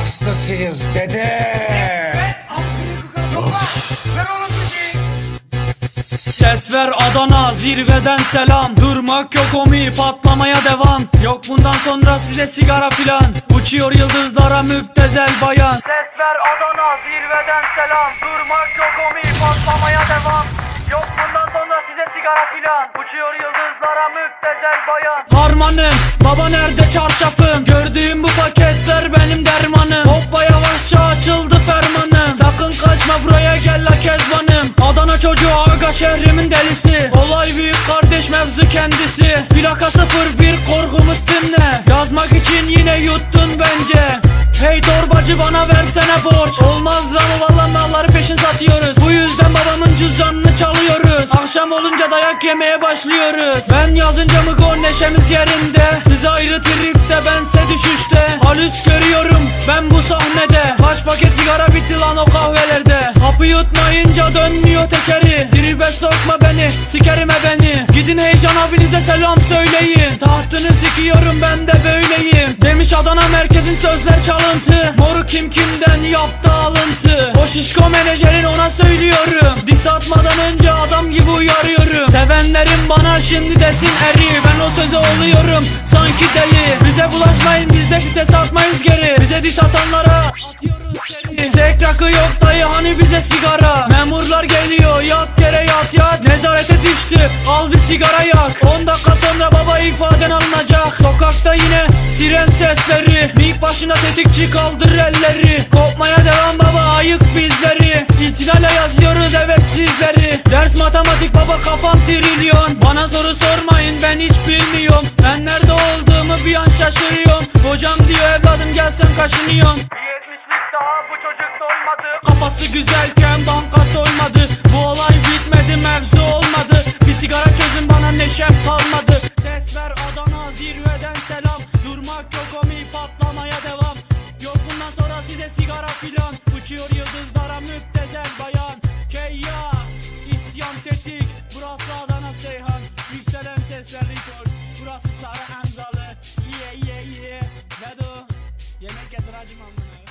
hastasıyız dede. Ses ver Adana, zirveden selam. Durmak yok omi, patlamaya devam. Yok bundan sonra size sigara filan. Uçuyor yıldızlara müptezel bayan. Ses ver Adana, zirveden selam. Durmak yok omi, patlamaya devam. Yok bundan sonra size sigara filan. Uçuyor yıldızlara müptezel bayan. Harmanım, baba nerede çarşafım? Gördüğüm bu paketler benim dermanım. Hoppa yavaşça açıldı fermanım. Sakın kaçma buraya gel la kezbanım. Adana çocuğu aga şehrimin delisi. Olay büyük kardeş mevzu kendisi. Plaka 01 korkumuz dinle. Yazmak için yine yuttun bence. Hey torbacı bana versene borç. Olmaz ama valla malları peşin satıyoruz. Bu yüzden babamın cüzdanını çalıyoruz. Akşam olunca dayak yemeye başlıyoruz. Ben yazınca mı gol neşemiz yerinde. Size ayrı tripte bense düşüşte. Halüs görüyorum ben bu sahnede. Kaç paket sigara bitti lan o kahvelerde. Hapı yutmayınca dönmüyor tekeri. Tribe sokma beni, sikerime beni. Gidin heyecan abinize selam söyleyin. Tahtını sikiyorum ben de böyleyim. Demiş Adana merkezin sözler çalıntı. Moru kim kimden yaptı alıntı. O şişko menajerin ona söylüyorum. Diss atmadan önce adam gibi uyarıyorum. Sevenlerim bana şimdi desin eri. Ben o söze oluyorum sanki deli. Bize bulaşmayın biz de fites atmayız geri. Bize diss atanlara atıyoruz seri. Zek rakı yok dayı hani bize sigara. Memurlar geliyor yat yere yat yat. Nezarete düştü al bir sigara yak. 10 dakika sonra baba ifaden alınacak. Sokakta yine siren sesleri. Mik başına tetikçi kaldır elleri. Kopmaya devam baba ayık bizleri. İtinayla yazıyoruz evet sizleri. Ders matematik baba kafam trilyon. Bana soru sormayın ben hiç bilmiyorum. Ben nerede olduğumu bir an şaşırıyorum. Hocam diyor evladım gelsem kaşınıyorum. 70'lik daha bu çocuk dolmadı. Kafası güzelken banka soymadı. Bu olay bitmedi mevzu olmadı. Bir sigara çözün bana neşem kalmadı. Ses ver Adana zirveden selam. Durmak yok omi patlamaya devam. Yok bundan sonra size sigara filan. Uçuyor yıldızlara müptezel bayan. Keyya isyan tetik. Burası Adana Seyhan. Yükselen sesler rekord. Burası Sarı Emzalı. Yeah yeah yeah. Vedo yemek getir hacım amına.